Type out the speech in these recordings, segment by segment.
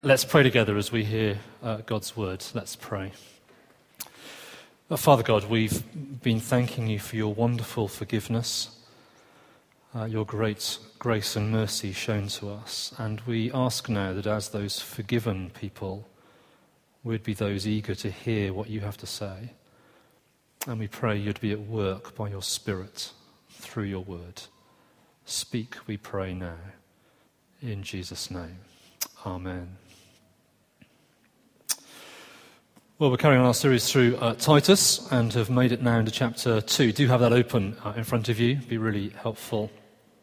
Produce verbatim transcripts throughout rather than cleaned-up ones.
Let's pray together as we hear uh, God's word. Let's pray. Uh, Father God, we've been thanking you for your wonderful forgiveness, uh, your great grace and mercy shown to us. And we ask now that as those forgiven people, we'd be those eager to hear what you have to say. And we pray you'd be at work by your Spirit through your word. Speak, we pray now. In Jesus' name. Amen. Well, we're carrying on our series through uh, Titus and have made it now into chapter two. Do have that open uh, in front of you. It'd be really helpful.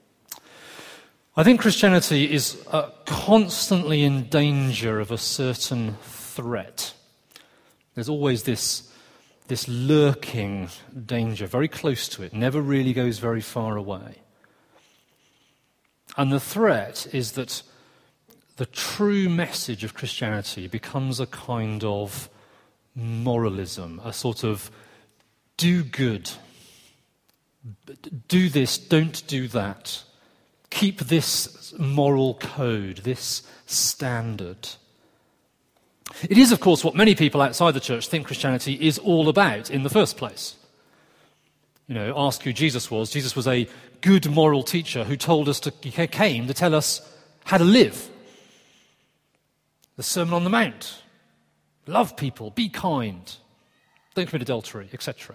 I think Christianity is uh, constantly in danger of a certain threat. There's always this, this lurking danger, very close to it, never really goes very far away. And the threat is that the true message of Christianity becomes a kind of moralism, a sort of do good, do this, don't do that, keep this moral code, this standard. It is, of course, what many people outside the church think Christianity is all about in the first place. You know, ask who Jesus was. Jesus was a good moral teacher who told us to, he came to tell us how to live. The Sermon on the Mount. Love people, be kind, don't commit adultery, et cetera.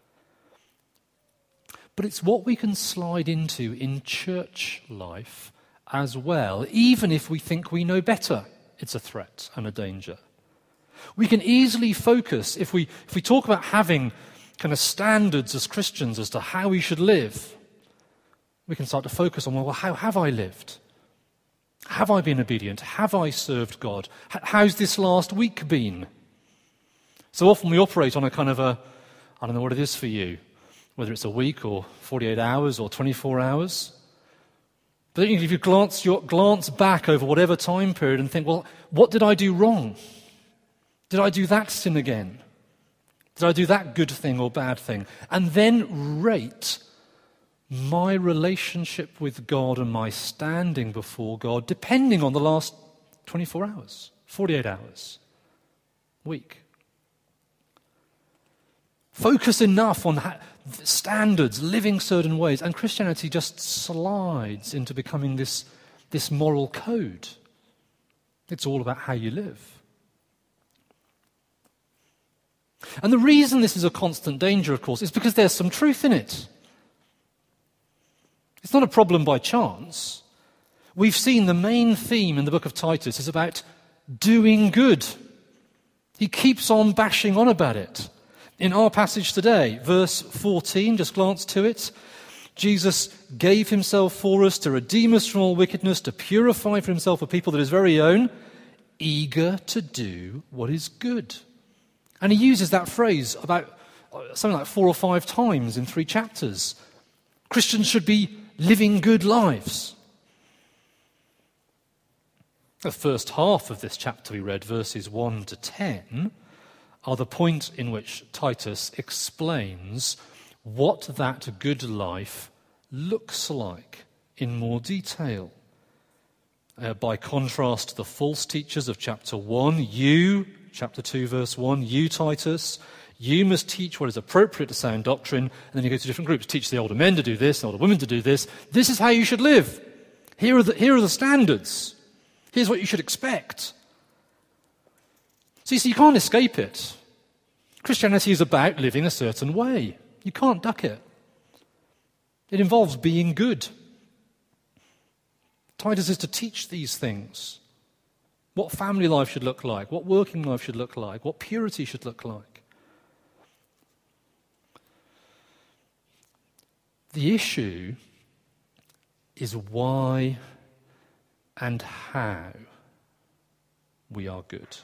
But it's what we can slide into in church life as well, even if we think we know better. It's a threat and a danger. We can easily focus, if we if we talk about having kind of standards as Christians as to how we should live, we can start to focus on, well, how have I lived? Have I been obedient? Have I served God? How's this last week been? So often we operate on a kind of a, I don't know what it is for you, whether it's a week or forty-eight hours or twenty-four hours. But if you glance, your, glance back over whatever time period and think, well, what did I do wrong? Did I do that sin again? Did I do that good thing or bad thing? And then rate my relationship with God and my standing before God, depending on the last twenty-four hours, forty-eight hours, week. Focus enough on standards, living certain ways, and Christianity just slides into becoming this, this moral code. It's all about how you live. And the reason this is a constant danger, of course, is because there's some truth in it. It's not a problem by chance. We've seen the main theme in the book of Titus is about doing good. He keeps on bashing on about it. In our passage today, verse fourteen, just glance to it. Jesus gave himself for us to redeem us from all wickedness, to purify for himself a people that is very own, eager to do what is good. And he uses that phrase about something like four or five times in three chapters. Christians should be living good lives. The first half of this chapter we read, verses one to ten, are the point in which Titus explains what that good life looks like in more detail. Uh, by contrast to the false teachers of chapter one, you, chapter two, verse one, you, Titus, you must teach what is appropriate to sound doctrine. And then you go to different groups. Teach the older men to do this, the older women to do this. This is how you should live. Here are the, here are the standards. Here's what you should expect. So you see, you can't escape it. Christianity is about living a certain way. You can't duck it. It involves being good. Titus is to teach these things. What family life should look like, what working life should look like, what purity should look like. The issue is why and how we are good.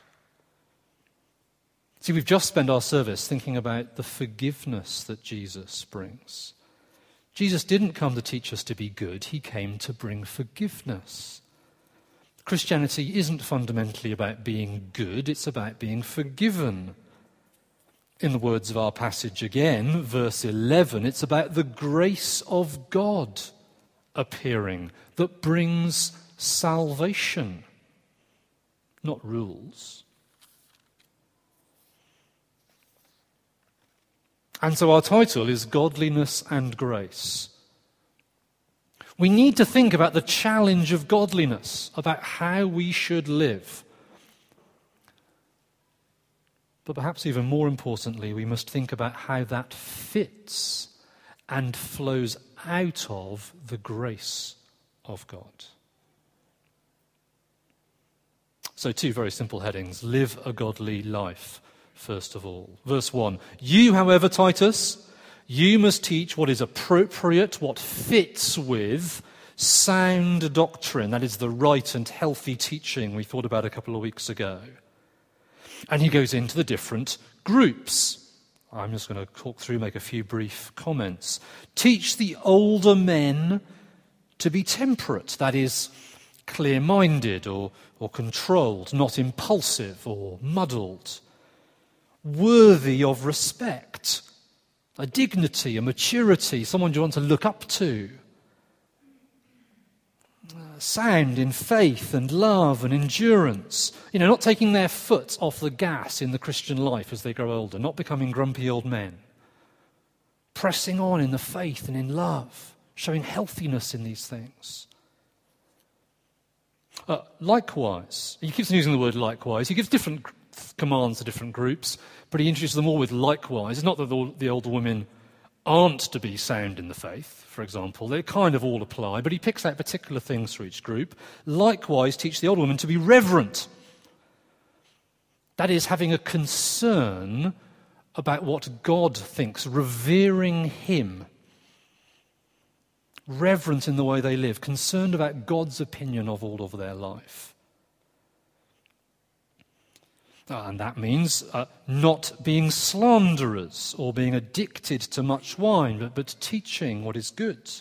See, we've just spent our service thinking about the forgiveness that Jesus brings. Jesus didn't come to teach us to be good, he came to bring forgiveness. Christianity isn't fundamentally about being good, it's about being forgiven. In the words of our passage again, verse eleven, it's about the grace of God appearing that brings salvation. not rules. And so our title is Godliness and Grace. We need to think about the challenge of godliness, about how we should live. But perhaps even more importantly, we must think about how that fits and flows out of the grace of God. So two very simple headings. Live a godly life, first of all. Verse one, you, however, Titus, you must teach what is appropriate, what fits with sound doctrine. That is the right and healthy teaching we thought about a couple of weeks ago. And he goes into the different groups. I'm just going to talk through, make a few brief comments. Teach the older men to be temperate, that is, clear-minded or, or controlled, not impulsive or muddled, worthy of respect, a dignity, a maturity, someone you want to look up to, sound in faith and love and endurance, you know, not taking their foot off the gas in the Christian life as they grow older, not becoming grumpy old men, pressing on in the faith and in love, showing healthiness in these things. Uh, likewise, he keeps using the word likewise. He gives different commands to different groups, but he introduces them all with likewise. It's not that the, the older women aren't to be sound in the faith, for example. They kind of all apply, but he picks out particular things for each group. Likewise, teach the older women to be reverent. That is, having a concern about what God thinks, revering him. Reverent in the way they live, concerned about God's opinion of all of their life. Uh, and that means uh, not being slanderers or being addicted to much wine, but, but teaching what is good.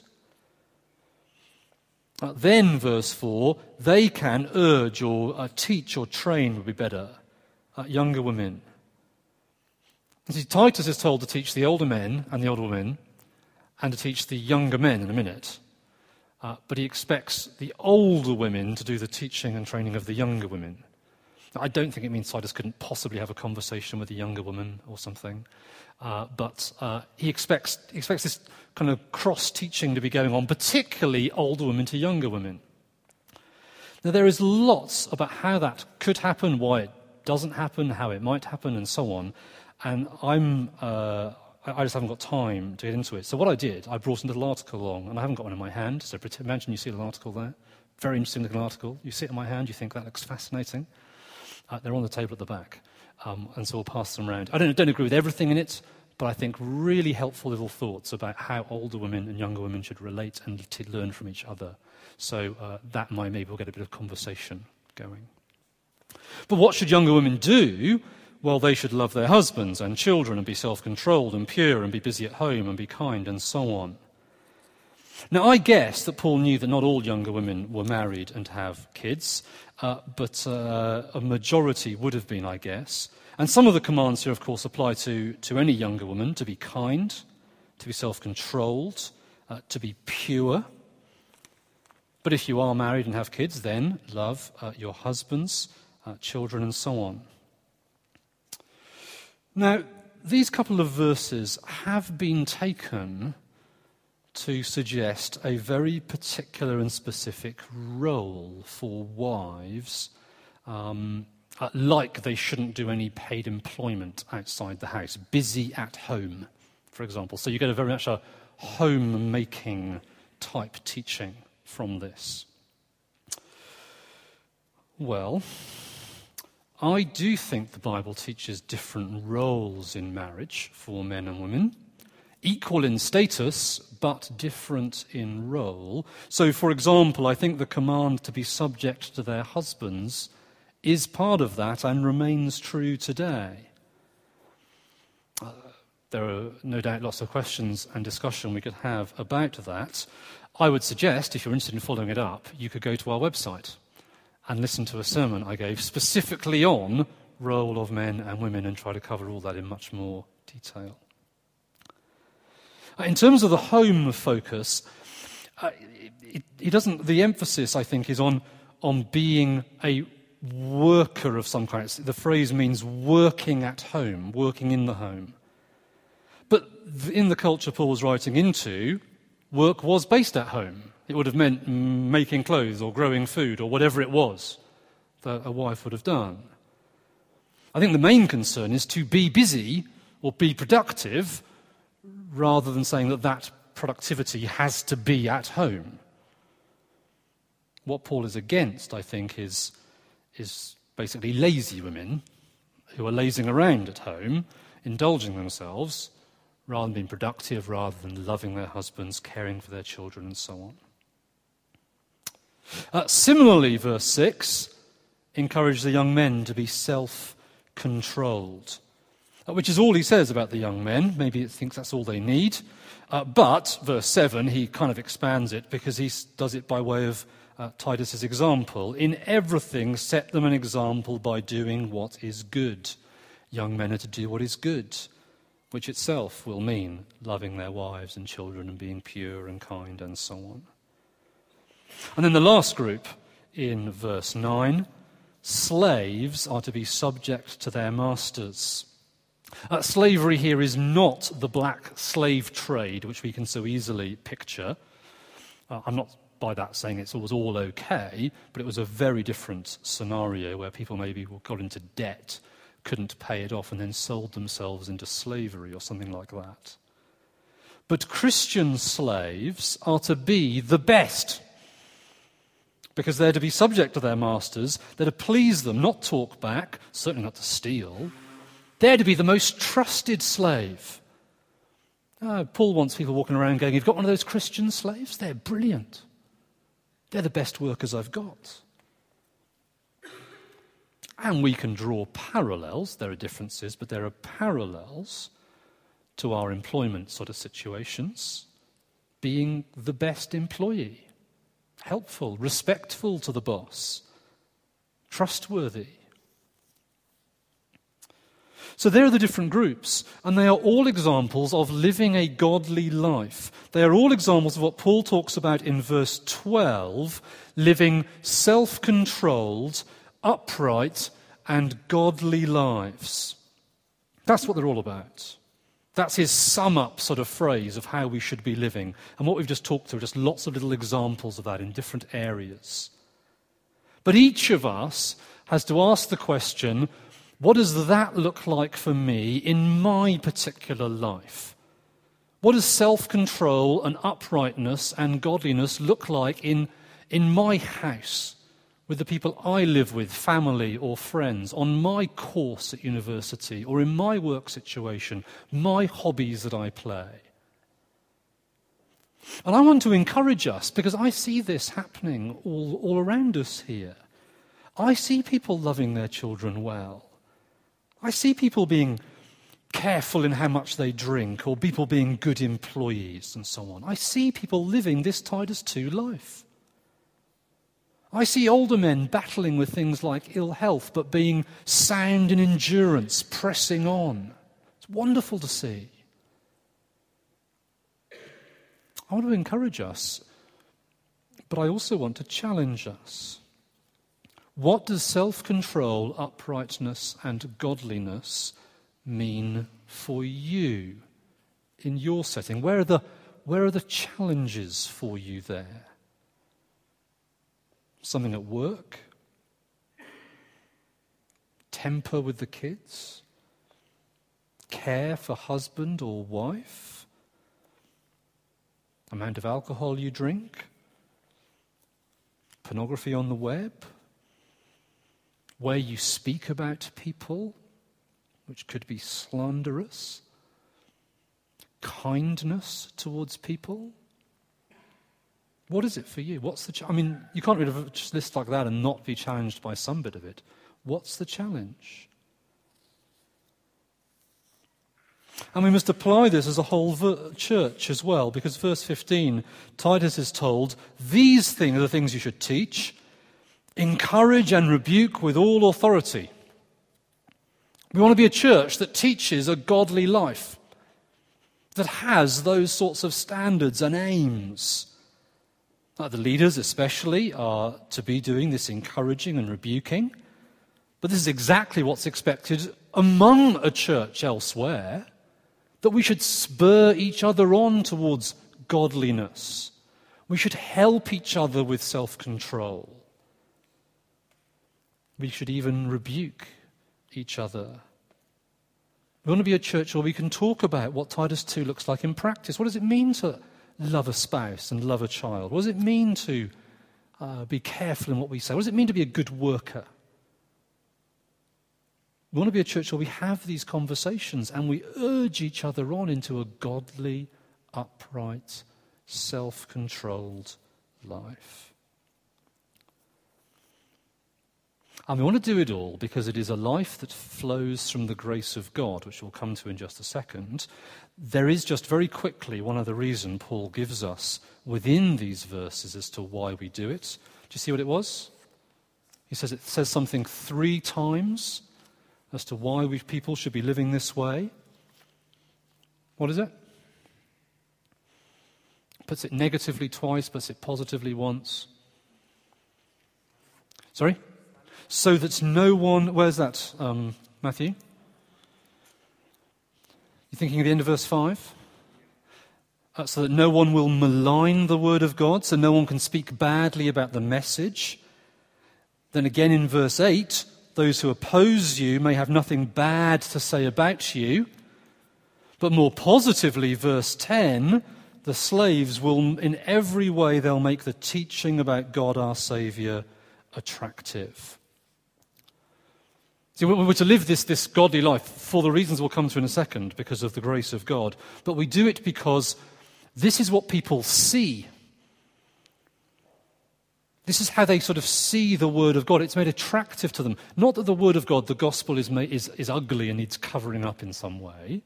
Uh, then, verse four, they can urge or uh, teach or train, would be better, uh, younger women. You see, Titus is told to teach the older men and the older women, and to teach the younger men in a minute. Uh, but he expects the older women to do the teaching and training of the younger women. Now, I don't think it means Titus couldn't possibly have a conversation with a younger woman or something. Uh, but uh, he expects he expects this kind of cross-teaching to be going on, particularly older women to younger women. Now, there is lots about how that could happen, why it doesn't happen, how it might happen, and so on. And I'm... Uh, I just haven't got time to get into it. So what I did, I brought a little article along, and I haven't got one in my hand, so imagine you see a little article there. Very interesting little article. You see it in my hand, you think that looks fascinating. Uh, they're on the table at the back, um, and so we'll pass them around. I don't, don't agree with everything in it, but I think really helpful little thoughts about how older women and younger women should relate and to learn from each other. So uh, that might maybe we'll get a bit of conversation going. But what should younger women do? Well, they should love their husbands and children and be self-controlled and pure and be busy at home and be kind and so on. Now, I guess that Paul knew that not all younger women were married and have kids, uh, but uh, a majority would have been, I guess. And some of the commands here, of course, apply to, to any younger woman, to be kind, to be self-controlled, uh, to be pure. But if you are married and have kids, then love uh, your husbands, uh, children, and so on. Now, these couple of verses have been taken to suggest a very particular and specific role for wives, um, uh, like they shouldn't do any paid employment outside the house, busy at home, for example. So you get a very much a home-making type teaching from this. Well, I do think the Bible teaches different roles in marriage for men and women, equal in status, but different in role. So, for example, I think the command to be subject to their husbands is part of that and remains true today. Uh, there are no doubt lots of questions and discussion we could have about that. I would suggest, if you're interested in following it up, you could go to our website and listen to a sermon I gave specifically on role of men and women and try to cover all that in much more detail. In terms of the home focus, uh, it, it doesn't. The emphasis, I think, is on on being a worker of some kind. The phrase means working at home, working in the home. But in the culture Paul was writing into, work was based at home. It would have meant making clothes or growing food or whatever it was that a wife would have done. I think the main concern is to be busy or be productive rather than saying that that productivity has to be at home. What Paul is against, I think, is, is basically lazy women who are lazing around at home, indulging themselves, rather than being productive, rather than loving their husbands, caring for their children, and so on. Uh, similarly, verse six encourages the young men to be self-controlled, uh, which is all he says about the young men. Maybe he thinks that's all they need. Uh, but, verse seven, he kind of expands it because he does it by way of uh, Titus's example. In everything, set them an example by doing what is good. Young men are to do what is good, which itself will mean loving their wives and children and being pure and kind and so on. And then the last group in verse nine, slaves are to be subject to their masters. Uh, slavery here is not the black slave trade, which we can so easily picture. Uh, I'm not by that saying it's always all okay, but it was a very different scenario where people maybe got into debt, couldn't pay it off, and then sold themselves into slavery or something like that. But Christian slaves are to be the best, because they're to be subject to their masters, they're to please them, not talk back, certainly not to steal. They're to be the most trusted slave. Uh, Paul wants people walking around going, you've got one of those Christian slaves? They're brilliant. They're the best workers I've got. And we can draw parallels, there are differences, but there are parallels to our employment sort of situations. Being the best employee, helpful, respectful to the boss, trustworthy. So there are the different groups, and they are all examples of living a godly life. They are all examples of what Paul talks about in verse twelve, living self-controlled, upright, and godly lives. That's what they're all about. That's his sum-up sort of phrase of how we should be living. And what we've just talked through are just lots of little examples of that in different areas. But each of us has to ask the question, what does that look like for me in my particular life? What does self-control and uprightness and godliness look like in, in my house, with the people I live with, family or friends, on my course at university or in my work situation, my hobbies that I play? And I want to encourage us, because I see this happening all, all around us here. I see people loving their children well. I see people being careful in how much they drink, or people being good employees and so on. I see people living this Titus two life. I see older men battling with things like ill health, but being sound in endurance, pressing on. It's wonderful to see. I want to encourage us, but I also want to challenge us. What does self-control, uprightness, and godliness mean for you in your setting? Where are the, where are the challenges for you there? Something at work? Temper with the kids? Care for husband or wife? Amount of alcohol you drink? Pornography on the web? Where you speak about people, which could be slanderous? Kindness towards people? What is it for you? What's the? Ch- I mean, you can't read a list like that and not be challenged by some bit of it. What's the challenge? And we must apply this as a whole ver- church as well, because verse fifteen, Titus is told, these things are the things you should teach, encourage and rebuke with all authority. We want to be a church that teaches a godly life, that has those sorts of standards and aims. Uh, the leaders especially are to be doing this encouraging and rebuking. But this is exactly what's expected among a church elsewhere, that we should spur each other on towards godliness. We should help each other with self-control. We should even rebuke each other. We want to be a church where we can talk about what Titus two looks like in practice. What does it mean to love a spouse and love a child? What does it mean to uh, be careful in what we say? What does it mean to be a good worker? We want to be a church where we have these conversations and we urge each other on into a godly, upright, self-controlled life. And we want to do it all because it is a life that flows from the grace of God, which we'll come to in just a second. There is just very quickly one other reason Paul gives us within these verses as to why we do it. Do you see what it was? He says it says something three times as to why we people should be living this way. What is it? Puts it negatively twice, puts it positively once. Sorry? So that no one... Where's that, um, Matthew? You thinking of the end of verse five? Uh, so that no one will malign the word of God, so no one can speak badly about the message. Then again in verse eight, those who oppose you may have nothing bad to say about you. But more positively, verse ten, the slaves will, in every way, they'll make the teaching about God our Saviour attractive. See, we're to live this, this godly life for the reasons we'll come to in a second, because of the grace of God. But we do it because this is what people see. This is how they sort of see the Word of God. It's made attractive to them. Not that the Word of God, the gospel, is, made, is, is ugly and needs covering up in some way.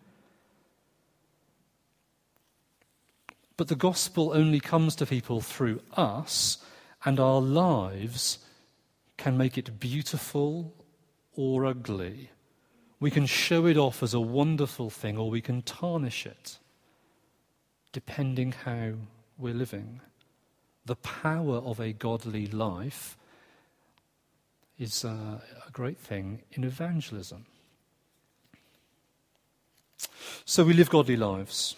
But the gospel only comes to people through us, and our lives can make it beautiful or ugly. We can show it off as a wonderful thing, or we can tarnish it, depending how we're living. The power of a godly life is uh, a great thing in evangelism. So we live godly lives.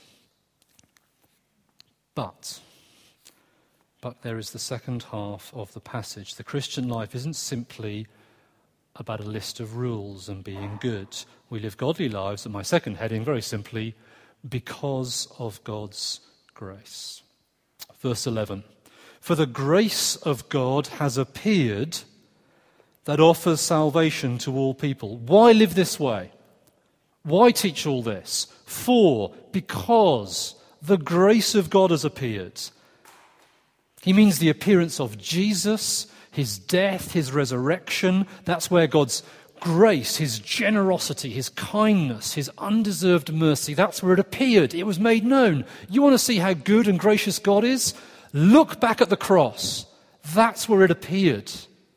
But, but there is the second half of the passage. The Christian life isn't simply about a list of rules and being good. We live godly lives, and my second heading, very simply, because of God's grace. Verse eleven. For the grace of God has appeared that offers salvation to all people. Why live this way? Why teach all this? For, because the grace of God has appeared. He means the appearance of Jesus, his death, his resurrection. That's where God's grace, his generosity, his kindness, his undeserved mercy, that's where it appeared. It was made known. You want to see how good and gracious God is? Look back at the cross. That's where it appeared.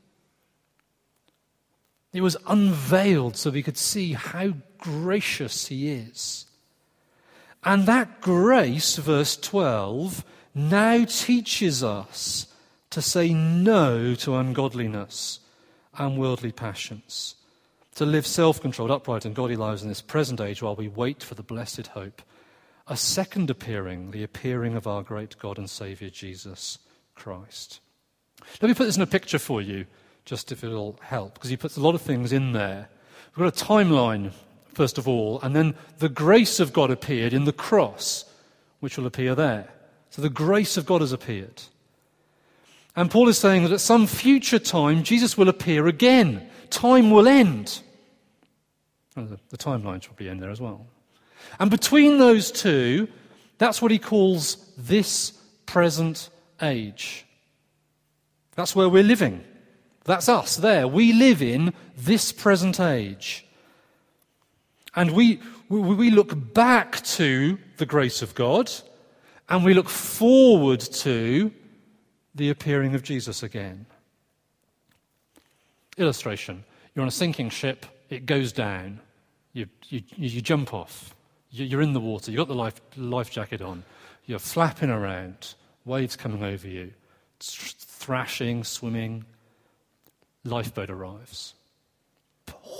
It was unveiled so we could see how gracious he is. And that grace, verse twelve, now teaches us to say no to ungodliness and worldly passions, to live self-controlled, upright and godly lives in this present age while we wait for the blessed hope, a second appearing, the appearing of our great God and Saviour, Jesus Christ. Let me put this in a picture for you, just if it'll help, because he puts a lot of things in there. We've got a timeline, first of all, and then the grace of God appeared in the cross, which will appear there. So the grace of God has appeared. And Paul is saying that at some future time, Jesus will appear again. Time will end. Oh, the, the timeline should be in there as well. And between those two, that's what he calls this present age. That's where we're living. That's us there. We live in this present age. And we, we, we look back to the grace of God, and we look forward to the appearing of Jesus again. Illustration. You're on a sinking ship, it goes down. You, you, you jump off. You're in the water, you've got the life, life jacket on. You're flapping around, waves coming over you, thrashing, swimming. Lifeboat arrives.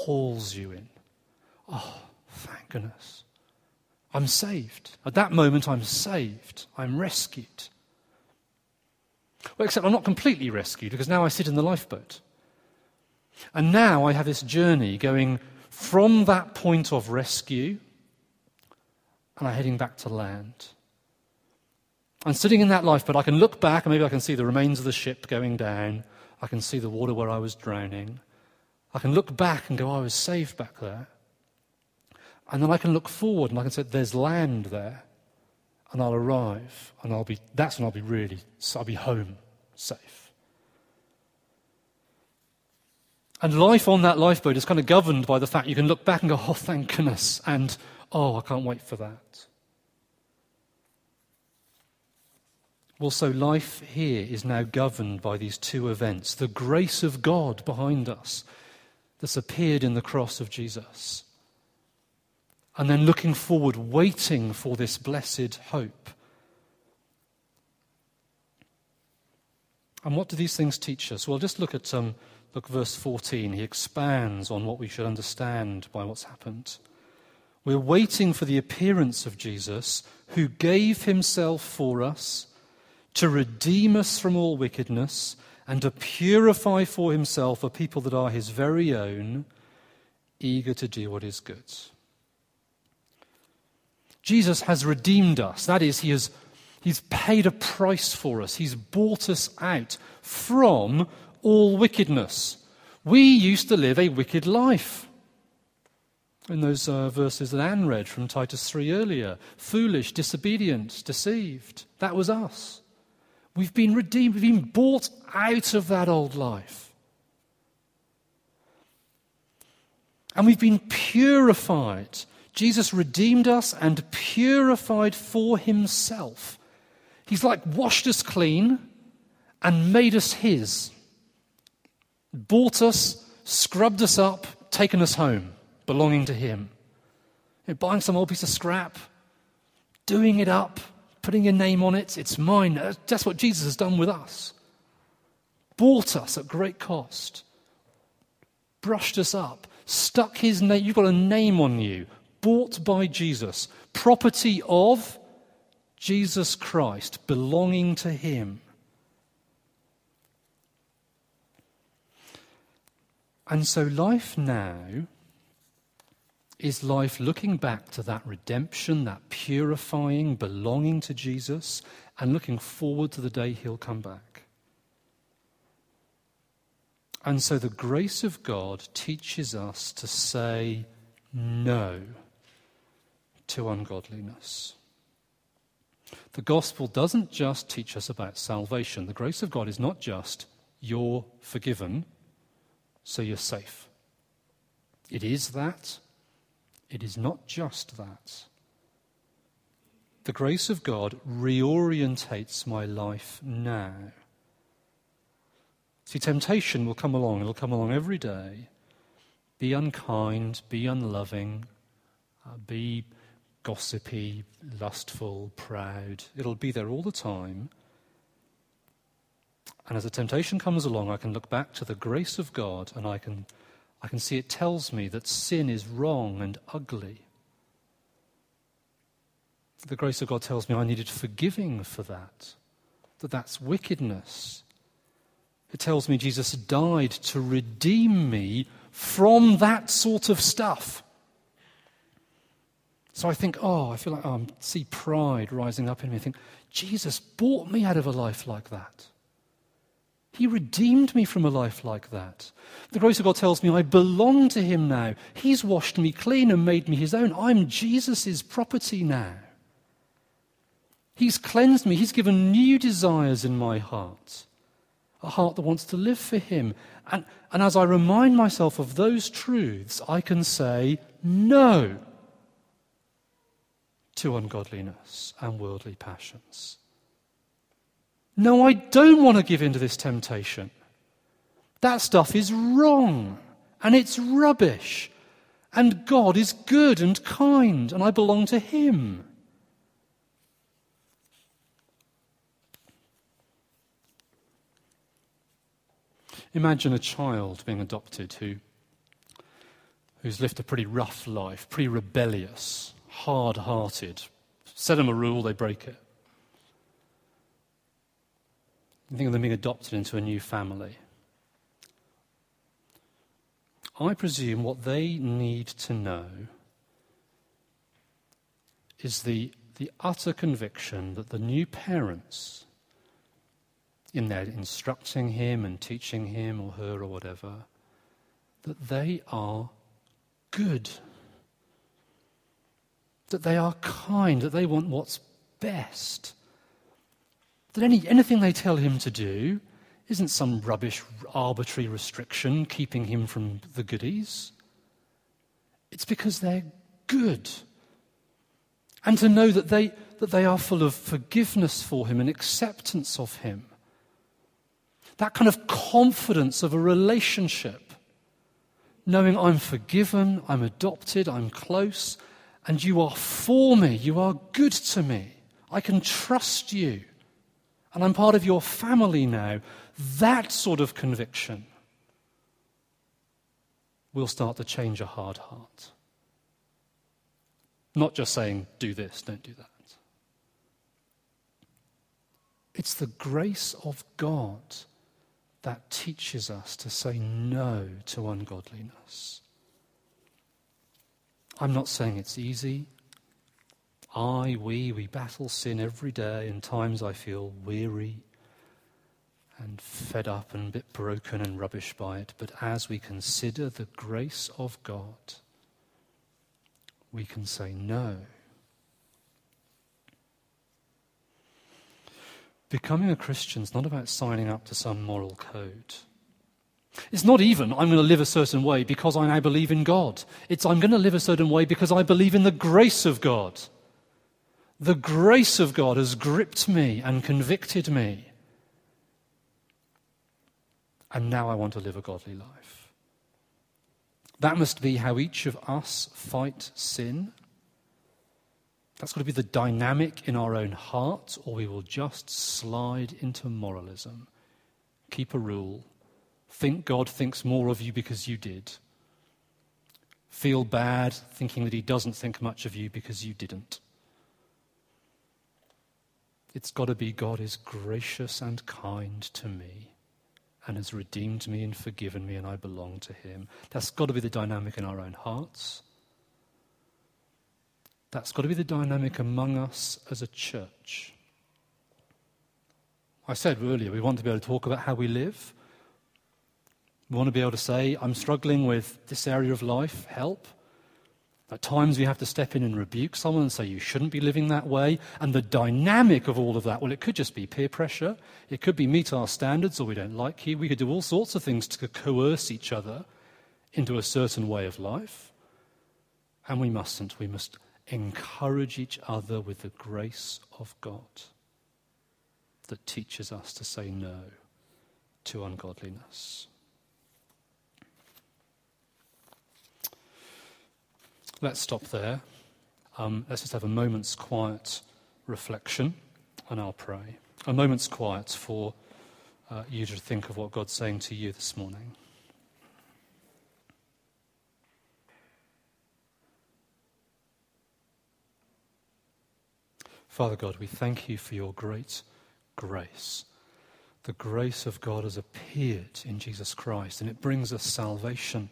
hauls you in. Oh, thank goodness. I'm saved. At that moment, I'm saved. I'm rescued. Well, except I'm not completely rescued, because now I sit in the lifeboat. And now I have this journey going from that point of rescue, and I'm heading back to land. And sitting in that lifeboat, I can look back, and maybe I can see the remains of the ship going down. I can see the water where I was drowning. I can look back and go, oh, I was saved back there. And then I can look forward, and I can say, there's land there. And I'll arrive, and I'll be, that's when I'll be really, I'll be home safe. And life on that lifeboat is kind of governed by the fact you can look back and go, oh, thank goodness, and oh, I can't wait for that. Well, so life here is now governed by these two events. The grace of God behind us that's appeared in the cross of Jesus. And then looking forward, waiting for this blessed hope. And what do these things teach us? Well, just look at um, look verse fourteen. He expands on what we should understand by what's happened. We're waiting for the appearance of Jesus, who gave himself for us to redeem us from all wickedness and to purify for himself a people that are his very own, eager to do what is good. Jesus has redeemed us. That is, he has he's paid a price for us. He's bought us out from all wickedness. We used to live a wicked life. In those uh, verses that Anne read from Titus three earlier, foolish, disobedient, deceived. That was us. We've been redeemed. We've been bought out of that old life. And we've been purified. Jesus redeemed us and purified for himself. He's like washed us clean and made us his. Bought us, scrubbed us up, taken us home, belonging to him. You know, buying some old piece of scrap, doing it up, putting your name on it, it's mine. That's what Jesus has done with us. Bought us at great cost. Brushed us up. Stuck his name. You've got a name on you. Bought by Jesus. Property of Jesus Christ. Belonging to him. And so life now is life looking back to that redemption, that purifying, belonging to Jesus, and looking forward to the day he'll come back. And so the grace of God teaches us to say no to ungodliness. The gospel doesn't just teach us about salvation. The grace of God is not just you're forgiven, so you're safe. It is that. It is not just that. The grace of God reorientates my life now. See, temptation will come along. It'll come along every day. Be unkind, be unloving, uh, be gossipy, lustful, proud. It'll be there all the time. And as the temptation comes along, I can look back to the grace of God and I can I can see it tells me that sin is wrong and ugly. The grace of God tells me I needed forgiving for that, that that's wickedness. It tells me Jesus died to redeem me from that sort of stuff. So I think, oh, I feel like oh, I see pride rising up in me. I think, Jesus bought me out of a life like that. He redeemed me from a life like that. The grace of God tells me I belong to him now. He's washed me clean and made me his own. I'm Jesus' property now. He's cleansed me. He's given new desires in my heart. A heart that wants to live for him. And, and as I remind myself of those truths, I can say no to ungodliness and worldly passions. No, I don't want to give in to this temptation. That stuff is wrong, and it's rubbish. And God is good and kind, and I belong to him. Imagine a child being adopted who who's lived a pretty rough life, pretty rebellious, hard-hearted. Set them a rule, they break it. You think of them being adopted into a new family. I presume what they need to know is the, the utter conviction that the new parents, in their instructing him and teaching him or her or whatever, that they are good, that they are kind, that they want what's best, that any anything they tell him to do isn't some rubbish arbitrary restriction keeping him from the goodies. It's because they're good. And to know that they that they are full of forgiveness for him and acceptance of him. That kind of confidence of a relationship. Knowing I'm forgiven, I'm adopted, I'm close, and you are for me, you are good to me. I can trust you, and I'm part of your family now. That sort of conviction will start to change a hard heart. Not just saying, do this, don't do that. It's the grace of God that teaches us to say no to ungodliness. I'm not saying it's easy. I, we, we battle sin every day, and times I feel weary and fed up and a bit broken and rubbish by it. But as we consider the grace of God, we can say no. Becoming a Christian is not about signing up to some moral code. It's not even, I'm going to live a certain way because I now believe in God. It's, I'm going to live a certain way because I believe in the grace of God. The grace of God has gripped me and convicted me. And now I want to live a godly life. That must be how each of us fight sin. That's got to be the dynamic in our own hearts, or we will just slide into moralism. Keep a rule. Think God thinks more of you because you did. Feel bad thinking that he doesn't think much of you because you didn't. It's got to be God is gracious and kind to me and has redeemed me and forgiven me and I belong to him. That's got to be the dynamic in our own hearts. That's got to be the dynamic among us as a church. I said earlier, we want to be able to talk about how we live. We want to be able to say, I'm struggling with this area of life, help. At times we have to step in and rebuke someone and say, you shouldn't be living that way. And the dynamic of all of that, well, it could just be peer pressure. It could be meet our standards or we don't like you. We could do all sorts of things to coerce each other into a certain way of life. And we mustn't. We must encourage each other with the grace of God that teaches us to say no to ungodliness. Let's stop there. Um, let's just have a moment's quiet reflection, and I'll pray. A moment's quiet for uh, you to think of what God's saying to you this morning. Father God, we thank you for your great grace. The grace of God has appeared in Jesus Christ, and it brings us salvation.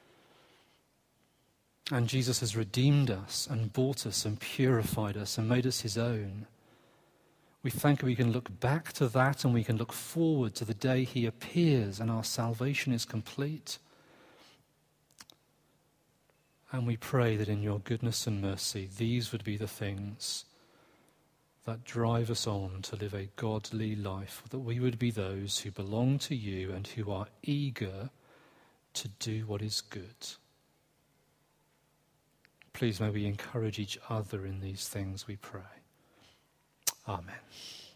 And Jesus has redeemed us and bought us and purified us and made us his own. We thank you we can look back to that and we can look forward to the day he appears and our salvation is complete. And we pray that in your goodness and mercy, these would be the things that drive us on to live a godly life, that we would be those who belong to you and who are eager to do what is good. Please may we encourage each other in these things, we pray. Amen.